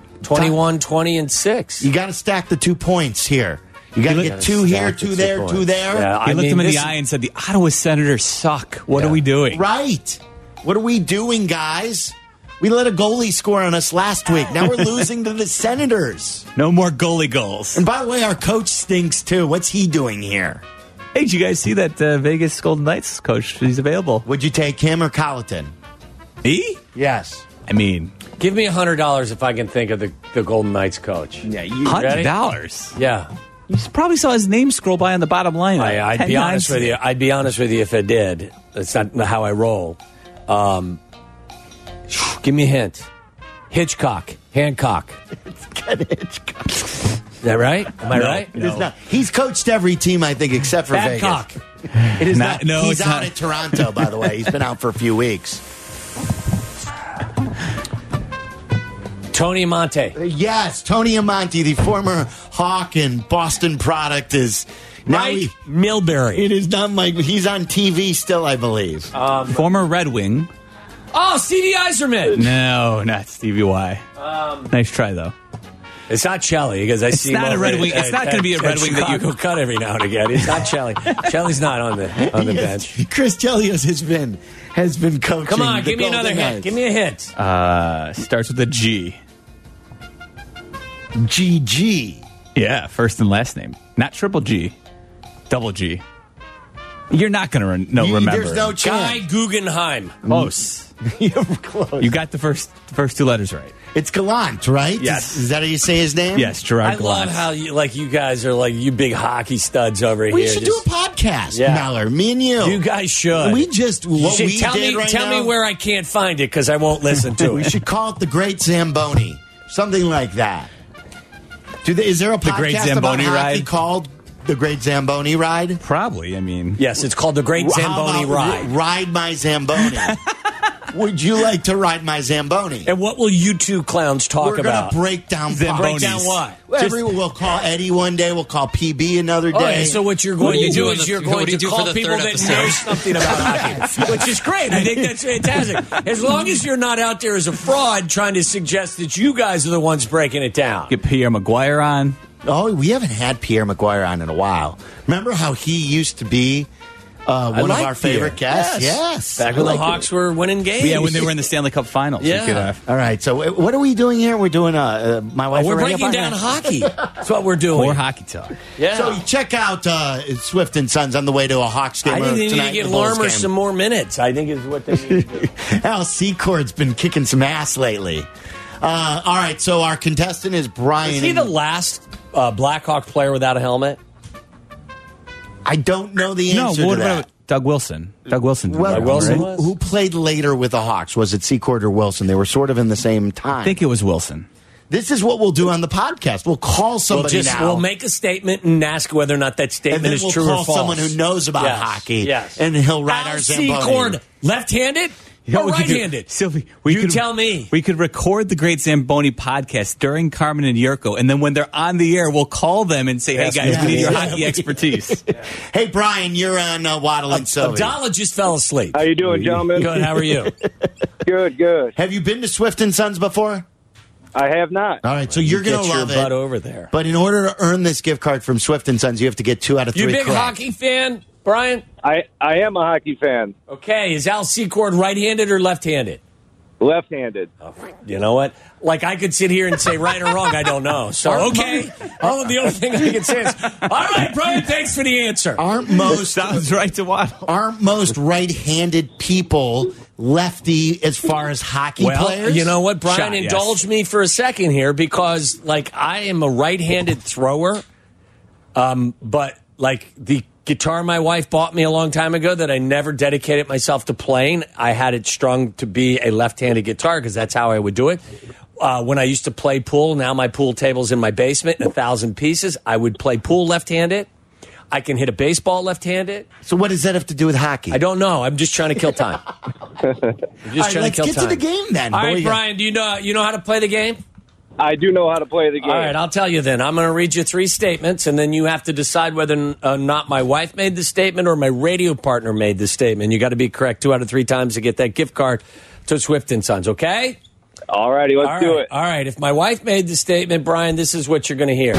21-20-6. You got to stack the 2 points here. You got to get 2 here, 2 there, 2 there. Yeah, He looked him in the eye and said, the Ottawa Senators suck. What are we doing? Right. What are we doing, guys? We let a goalie score on us last week. Now we're losing to the Senators. No more goalie goals. And by the way, our coach stinks too. What's he doing here? Hey, did you guys see that Vegas Golden Knights coach? He's available. Would you take him or Colleton? Me? Yes. I mean, give me $100 if I can think of the Golden Knights coach. Yeah, $100. Yeah. You probably saw his name scroll by on the bottom line. I'd be honest with you. I'd be honest with you if I did. That's not how I roll. Give me a hint. Hancock. It's Ken Hitchcock. Is that right? Am I right? It is not. He's coached every team, I think, except for Babcock. Vegas. It is not. No, he's it's out not. at Toronto, by the way. He's been out for a few weeks. Tony Amonte. Yes, Tony Amonte, the former Hawk and Boston product, is now Mike Milbury. It is not Mike. He's on TV still, I believe. Former Red Wing. Oh, Stevie Yzerman. No, not Stevie Y. Nice try, though. It's not Chelly because I see. It's not him a Red over Wing. It's not going to be a Red Wing that you Chicago cut every now and again. It's not Chelly. Chelly's not on the bench. Chris Chelios has been coaching. Come on, the give me another Golden hint. Knights. Give me a hint. Starts with a G. GG. Yeah, first and last name. Not triple G. Double G. You're not going to remember. There's no Guy chance. Guggenheim. Close. You're close. You got the first 2 letters right. It's Gallant, right? Yes. Is that how you say his name? Yes, Gerard I Gallant. love how you guys are like you big hockey studs over here. We should do a podcast, Meller. Me and you. You guys should. We just what You we should tell did me right tell now. me where I can't find it because I won't listen to We it. should call it the Great Zamboni, something like that. Is there a podcast Great about Zamboni hockey Ride? called the Great Zamboni Ride? Probably. I mean, Yes, it's called the Great How Zamboni about Ride. Ride my Zamboni. Would you like to ride my Zamboni? And what will you two clowns talk We're about? gonna break down Zambonis. Break down what? We'll call Eddie one day. We'll call PB another day. Okay, so what you're going to do is you're going to do for call the people third that episode? know something about hockey, which is great. I think that's fantastic. As long as you're not out there as a fraud trying to suggest that you guys are the ones breaking it down. get Pierre Maguire on. Oh, we haven't had Pierre Maguire on in a while. Remember how he used to be One of our favorite guests. Yes. Back when the Hawks were winning games. Yeah, when they were in the Stanley Cup Finals. Yeah. All right. So what are we doing here? We're doing my wife. We're breaking down hockey. That's what we're doing. More hockey talk. Yeah. So check out Swift and Sons on the way to a Hawks game. I think they need to give Larmer some more minutes. I think is what they need to do. Al Secord's been kicking some ass lately. All right. So our contestant is Brian. Is he the last Blackhawk player without a helmet? I don't know the answer what to that. about Doug Wilson? Doug Wilson. Who played later with the Hawks? Was it Secord or Wilson? They were sort of in the same time. I think it was Wilson. This is what we'll do on the podcast. We'll call somebody now. We'll make a statement and ask whether or not that statement is true or false. We'll call someone who knows about hockey, and he'll write our Zamboni. Secord, left-handed or right-handed? Sylvie, tell me. We could record the Great Zamboni podcast during Carmen and Yurko, and then when they're on the air, we'll call them and say, hey, guys, we need your hockey expertise. Hey, Brian, you're on Waddle and Sylvie. Abdallah just fell asleep. How you doing, gentlemen? Good, how are you? Good. Have you been to Swift and Sons before? I have not. All right, so you're going to love your butt it. over there. But in order to earn this gift card from Swift and Sons, you have to get 2 out of 3 You a big correct. hockey fan, Brian? I am a hockey fan. Okay, is Al Secord right-handed or left-handed? Left-handed. Oh, you know what? Like, I could sit here and say right or wrong, I don't know. So, okay. The only thing I can say is, all right, Brian, thanks for the answer. Sounds right to Waddle. Aren't most right-handed people lefty as far as hockey players? You know what, Brian? Indulge me for a second here because, like, I am a right-handed thrower, but, like, the guitar my wife bought me a long time ago that I never dedicated myself to playing, I had it strung to be a left-handed guitar because that's how I would do it. When I used to play pool, now my pool table's in my basement in 1,000 pieces. I would play pool left-handed. I can hit a baseball left-handed. So what does that have to do with hockey? I don't know. I'm just trying to kill time. Let's get to the game then. All right, Brian, do you know how to play the game? I do know how to play the game. All right, I'll tell you then. I'm going to read you 3 statements, and then you have to decide whether or not my wife made the statement or my radio partner made the statement. You got to be correct 2 out of 3 times to get that gift card to Swift and Sons, okay? All righty, let's do it. All right, if my wife made the statement, Brian, this is what you're going to hear.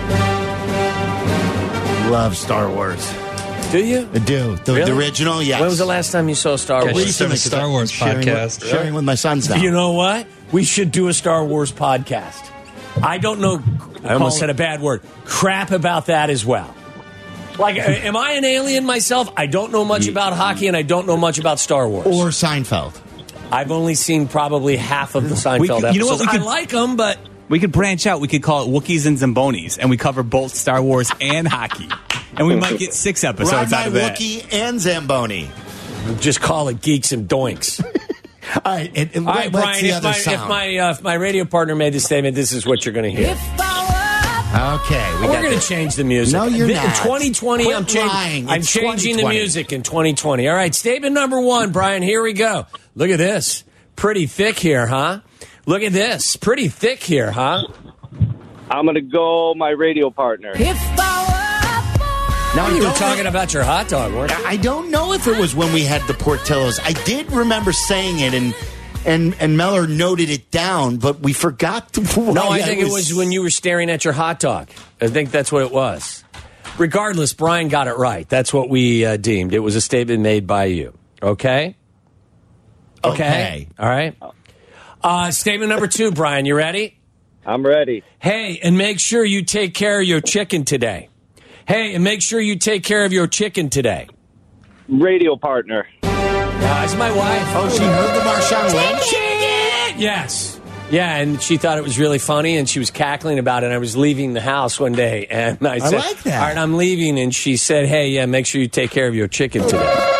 Love Star Wars. Do you? I do. The original, yes. When was the last time you saw Star Wars? Recently, Star Wars podcast. Sharing with my sons now. You know what? We should do a Star Wars podcast. I don't know. I almost said a bad word. Crap about that as well. Like, am I an alien myself? I don't know much about hockey, and I don't know much about Star Wars. Or Seinfeld. I've only seen probably half of the Seinfeld episodes. You know what? I like them, but... We could branch out. We could call it Wookiees and Zambonis, and we cover both Star Wars and hockey. And we might get 6 episodes out of that. Wookiee and Zamboni. Just call it Geeks and Doinks. All right, All right, Brian, if my radio partner made the statement, this is what you're going to hear. Okay. We're going to change the music. No, you're not. In 2020, Quit I'm changing the music in 2020. All right, statement number 1, Brian, here we go. Look at this. Pretty thick here, huh? Look at this. Pretty thick here, huh? I'm going to go my radio partner. Now you were talking about your hot dog, weren't you? I don't know if it was when we had the Portillos. I did remember saying it, and Meller noted it down, but we forgot to. No, I think it was when you were staring at your hot dog. I think that's what it was. Regardless, Brian got it right. That's what we deemed. It was a statement made by you. Okay? Okay. All right. Statement number 2, Brian. You ready? I'm ready. Hey, and make sure you take care of your chicken today. Hey, and make sure you take care of your chicken today. Radio partner. It's my wife. Oh, she heard the Marshawn Lynch? Yes. Yeah, and she thought it was really funny, and she was cackling about it. I was leaving the house one day, and I said, like that. all right, I'm leaving. And she said, hey, yeah, make sure you take care of your chicken today.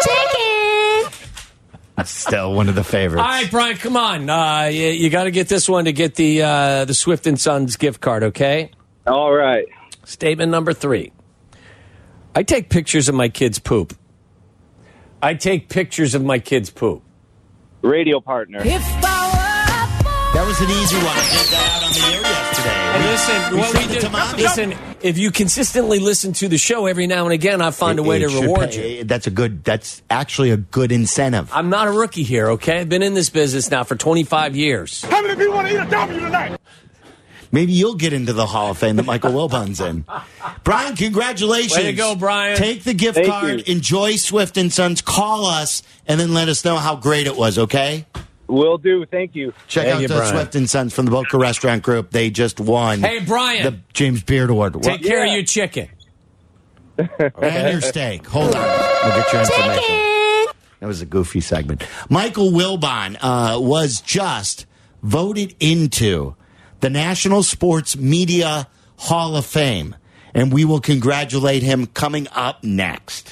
That's still one of the favorites. All right, Brian, come on. You got to get this one to get the Swift and Sons gift card, okay? All right. Statement number 3. I take pictures of my kids' poop. I take pictures of my kids' poop. Radio partner. That was an easy one. I did that on the air yesterday. Listen, if you consistently listen to the show every now and again, I find a way to reward you. That's actually a good incentive. I'm not a rookie here, okay? I've been in this business now for 25 years. How many people want to eat a W tonight? Maybe you'll get into the Hall of Fame that Michael Wilbon's in. Brian, congratulations. Way to go, Brian. Take the gift card, enjoy Swift & Sons, call us, and then let us know how great it was, okay? Will do. Thank you. Check out the Swift & Sons from the Boca Restaurant Group. They just won Hey, Brian. the James Beard Award. Take care of your chicken. And your steak. Hold on. We'll get your information. That was a goofy segment. Michael Wilbon was just voted into the National Sports Media Hall of Fame, and we will congratulate him coming up next.